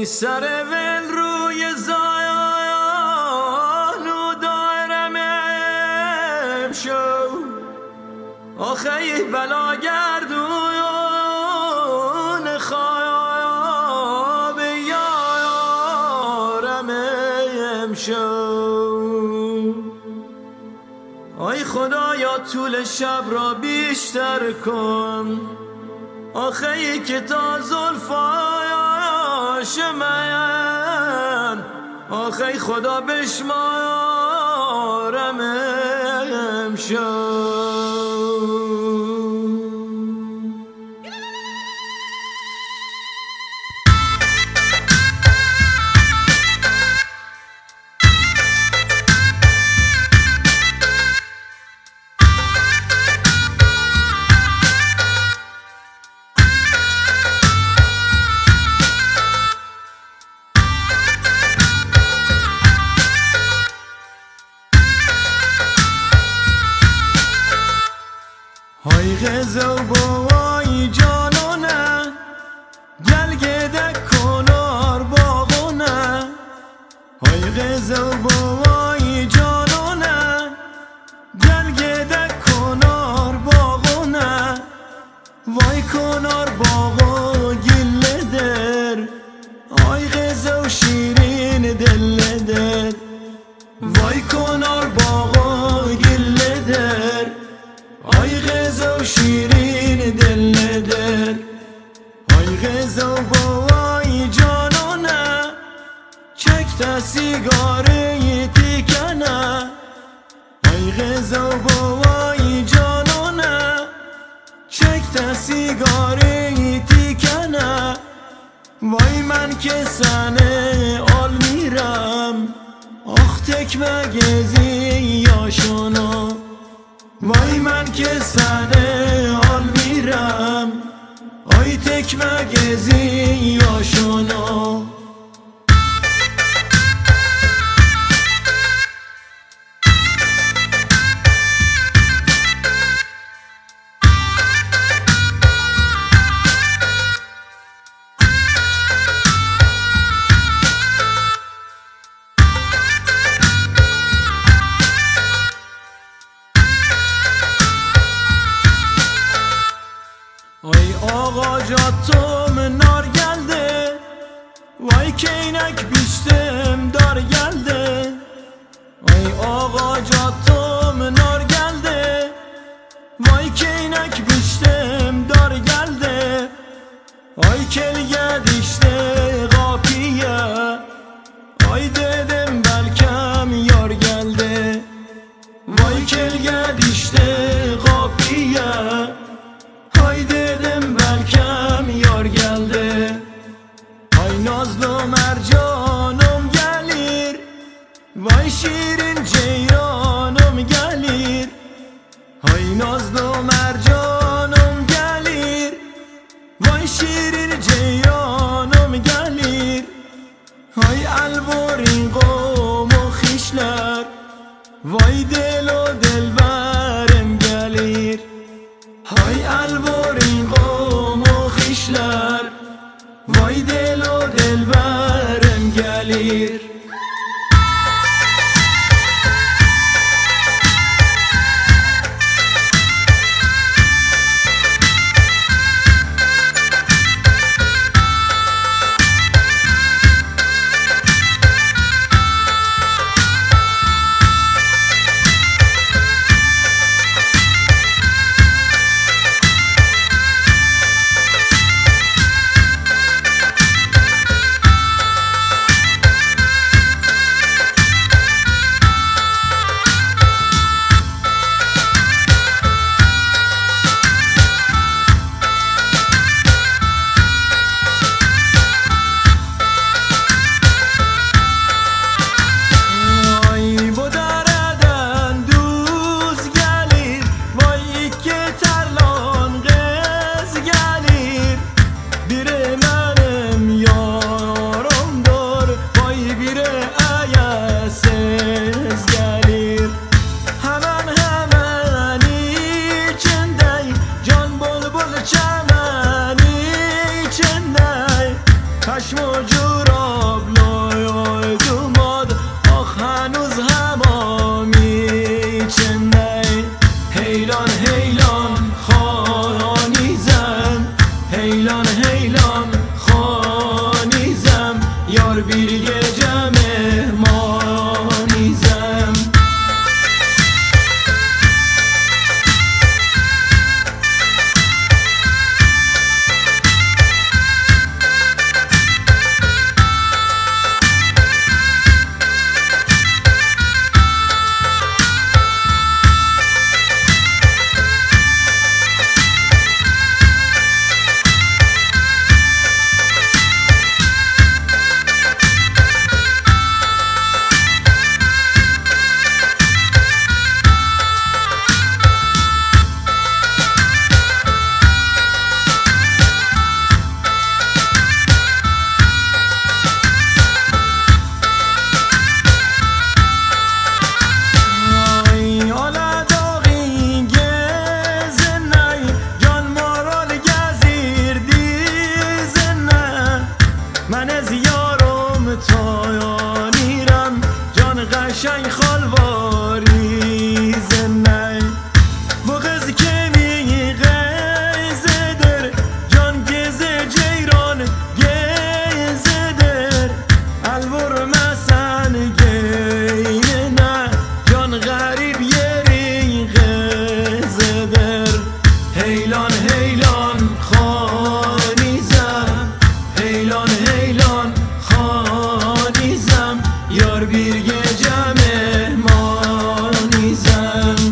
سر ول روی زایان و دایرم امشو آخه بلا گردون خواب یارم امشو. آی خدایا طول شب را بیشتر کن آخه ای که تا زلفایاش من آخه ای خدا بشمارم امشب. های غزو بوای جانونه گل گدک کنار باغونه های غزو بوای جانونه گل گدک کنار باغونه وای کنار باغو گله در های غزو شیرین دل در وای کنار باغو گله در آی غزو شیرین دل در آی غزو بوای جانونه چکت سیگاری تیکنه آی غزو بوای جانونه چکت سیگاری تیکنه وای من که سنه آل میرم آخ تکمه گزی یاشانا وای من که سنه حال میرم آی تکمه گزی یاشانا. وای آقا جاتم نار geldi وای کینک بیشتم دار geldi وای آقا جاتم نار geldi وای کینک بیشتم دار geldi وای کلگه دیشته قاپیه وای dedim belkem yar geldi وای کلگه دیشته قاپیه های dedim belkem yar geldi ay nazlı mercanım gelir vay şirin ceyranım gelir ay nazlı mercanım gelir vay şirin ceyranım gelir ay alvorin qomu xişler vay delo delberim gelir های الوارین قوم و خیشلر وای دل و دلبرم گلیر. چشم و جورا هیلان خانیزم یار بیرگه جمع مانیزم من از یارم تایانیرم جان قشنگ خالواری زنه بغز که می غیزه در جان گزه جیران گزه در الور مسن گینه نه جان غریب یری غزه در هیلان هیلان خانیزم هیلان هیلان خانیزم یار بیرگه جمع مانیزم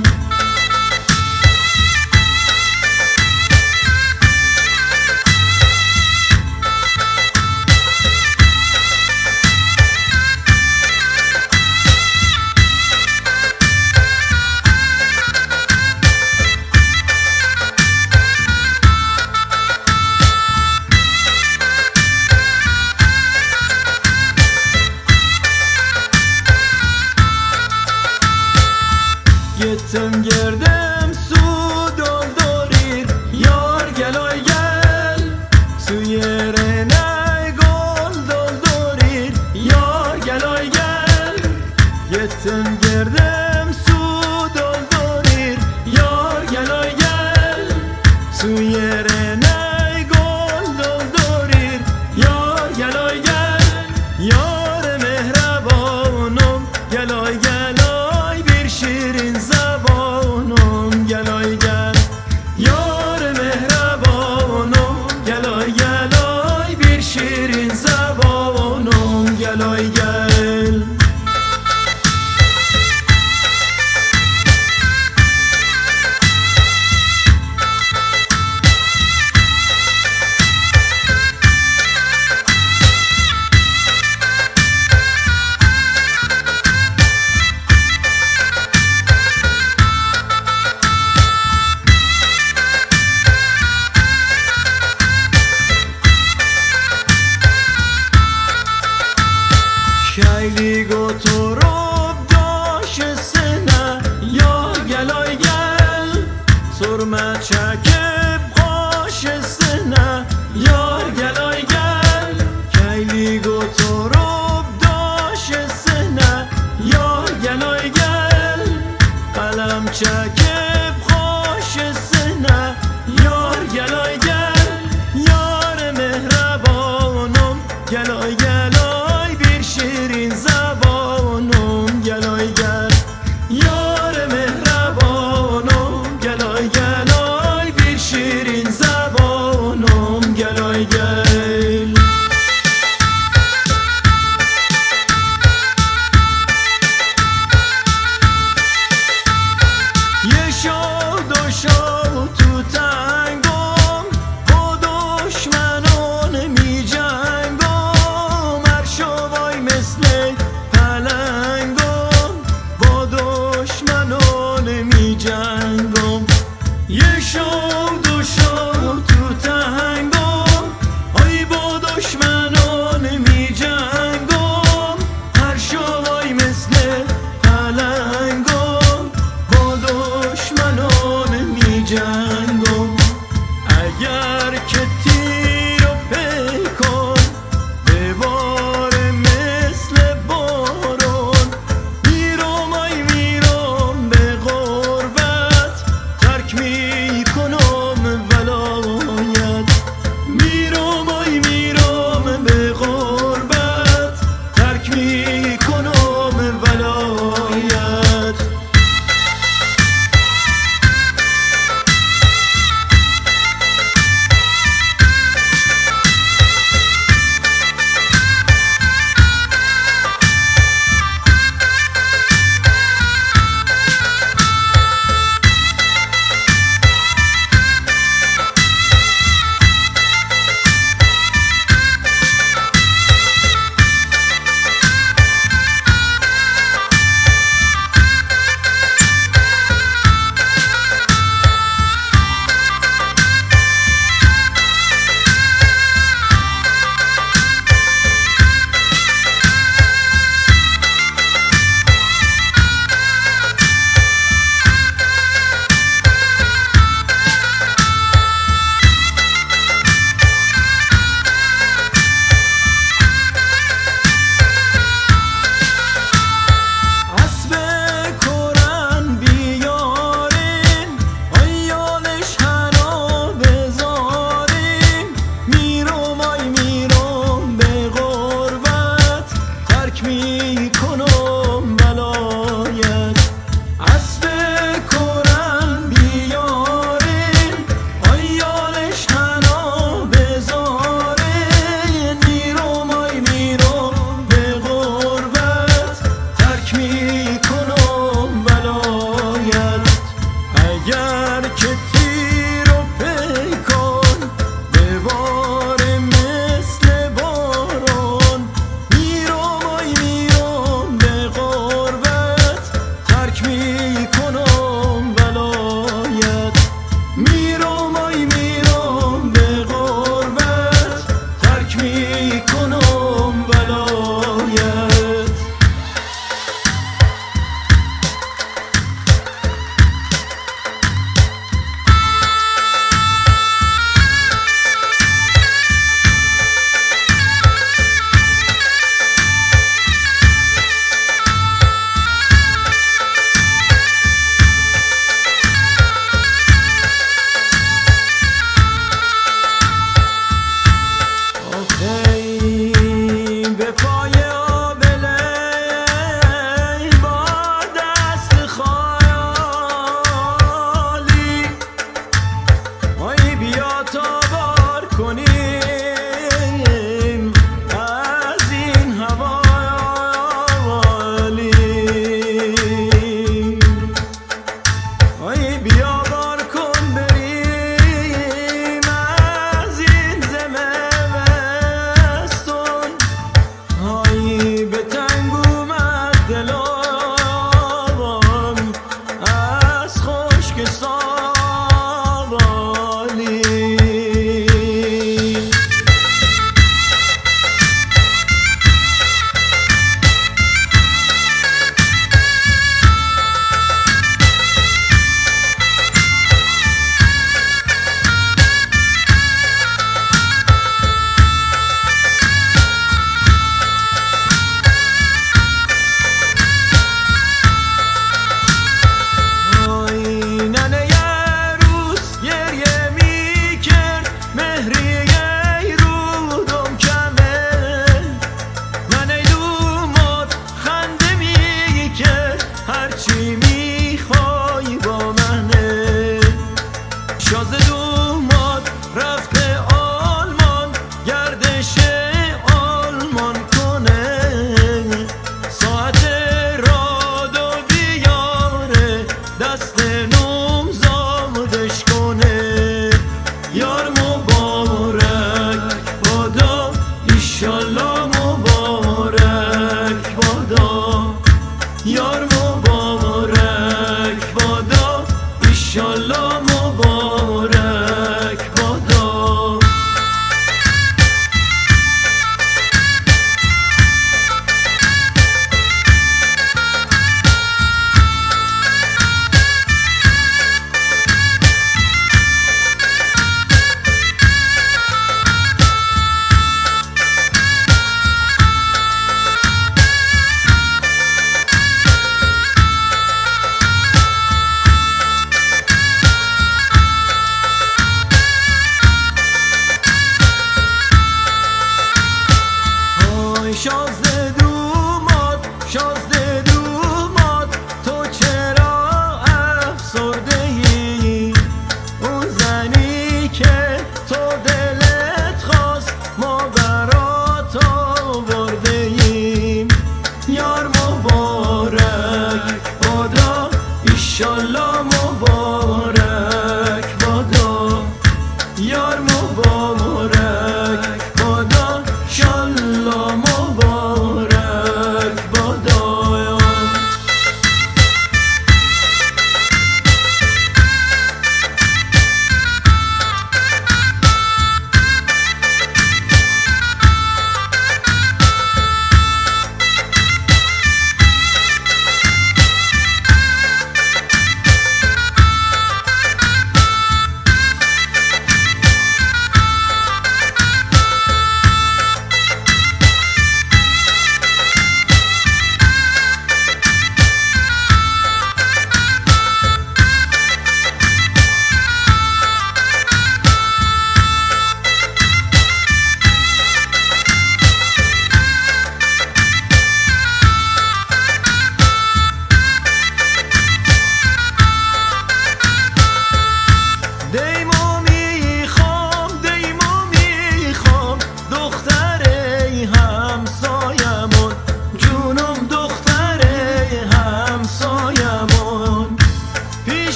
Gittim girdim su doldurir yar gel oy gel su yerine gol doldurir yar gel oy gel Gittim girdim su doldurir yar gel oy gel su yerine gol doldurir yar gel oy gel yar mehrabanım gel oy gel شیرین زبانم گلای گل یار مهربانم گلای گلای بیر شیرین زبانم گلای گل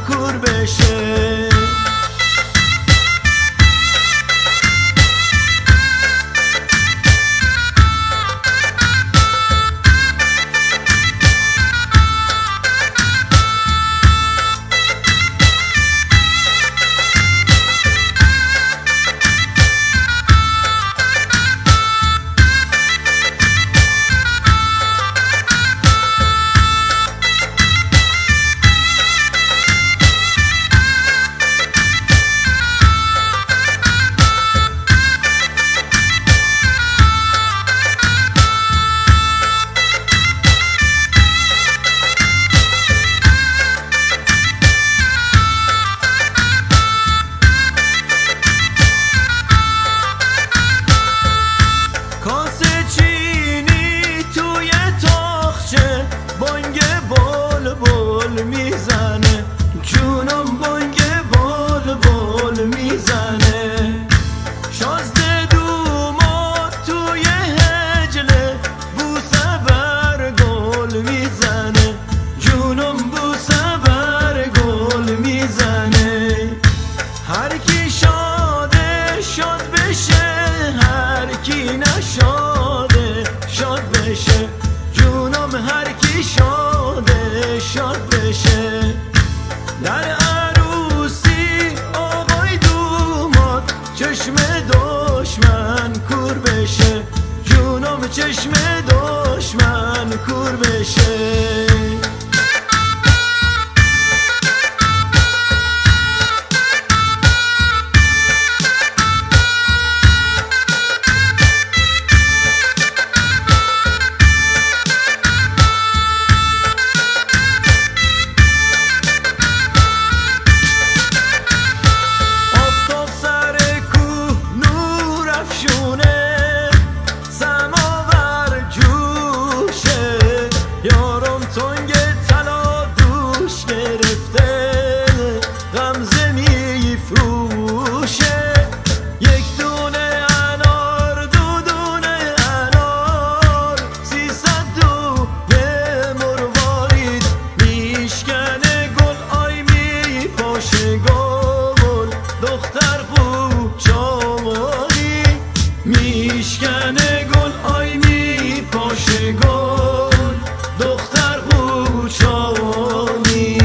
کور بشه. بانگ بول بول میزنه جونم، بانگ بول بول میزنه. شازده دومات توی هجله بوسه بر گل میزنه جونم، بوسه بر گل میزنه. هر کی شاده شاد بشه، هر کی نشاده شاد بشه جونم، هر کی شاده شاد بشه. در عروسی آقای دومات چشم دشمن کور بشه جونم، چشم دشمن کور بشه. تنگ طلا دوش گرفته غمزه میفروشه. یک دونه انار، دو دونه انار، 300 دونه مروارید میشکنه گل، آی میپاشه گل، دختر قوچانی میشکنه گل، آی میپاشه گل، دختر قوچانی.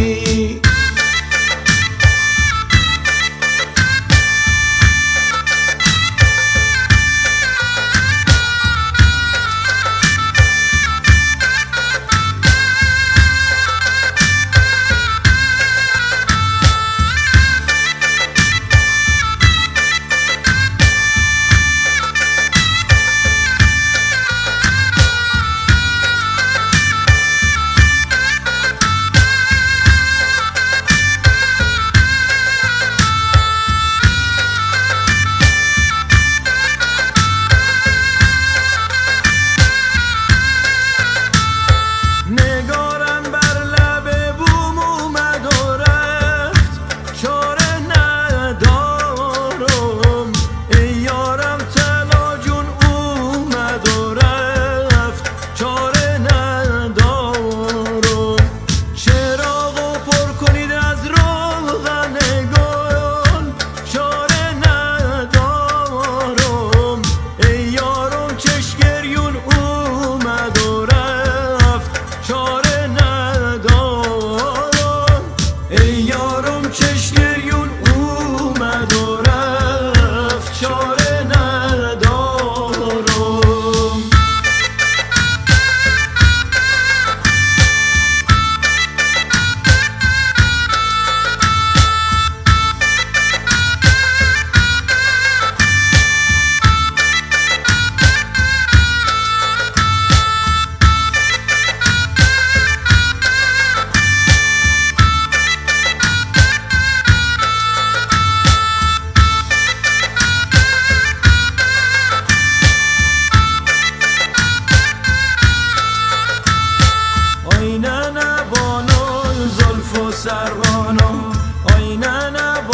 سروانو آینه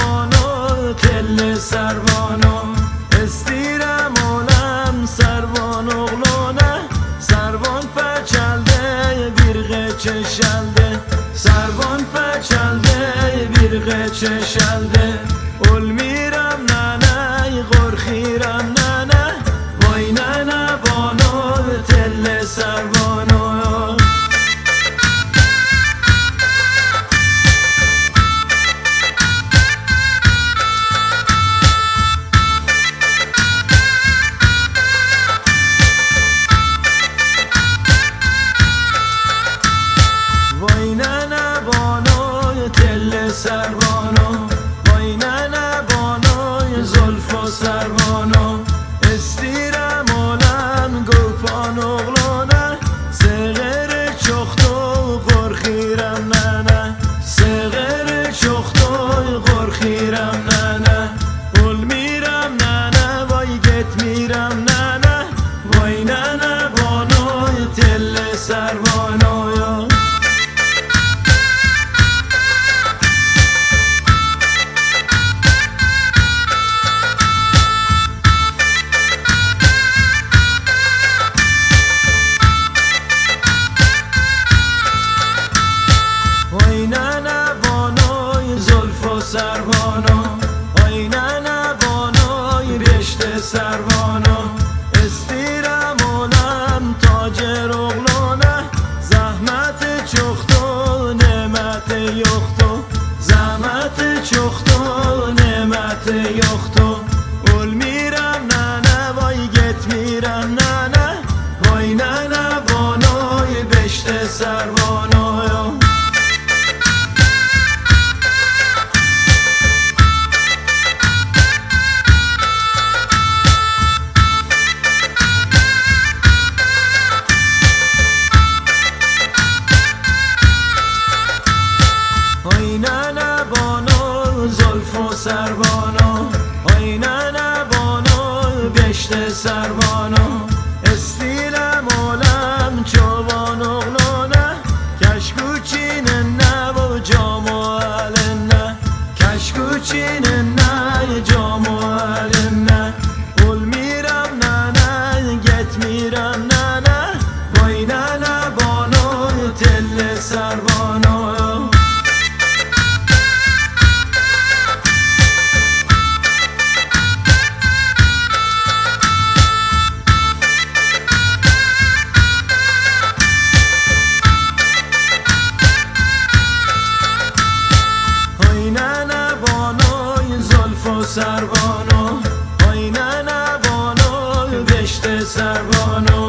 نبانو کل سروانو استیرم آلم سروان اغلانه سروان پچلده بیرغ چشلده سروان پچلده مرغ چشلده اول میرم ننه غرخیرم ننه وای ننه بانو تل سربانو وای ننه بانوی تل سربانو وای ننه بانوی زلف و سربانو استیرم علم گوپان اغلانه سغر چختو غرخیرم ننه سغر چختو غرخیرم ننه اول میرم ننه وای گت میرم ننه وای ننه بانوی تل سربانو وای ننه بانوی زلف و سربانو وای ننه بانوی رشته سربانو استیرم علم تاجر اغلانه زحمت چختو نعمت یختو زحمت چختو نعمت یختو اول میرم ننه وای گت میرم ننه وای ننه بانوی بشته سربانو وای ننه بانو زلف و سربانو وای ننه بانو گشت سربانو استیلم علم چوبان اغلانه کشکوچین نه و جام و علنه کشکوچین نه جام و علنه اول میرم ننه گت میرم ننه وای ننه بانو تل سربانو وای ننه بانوی زلف و سربانو وای ننه بانوی گشت سربانو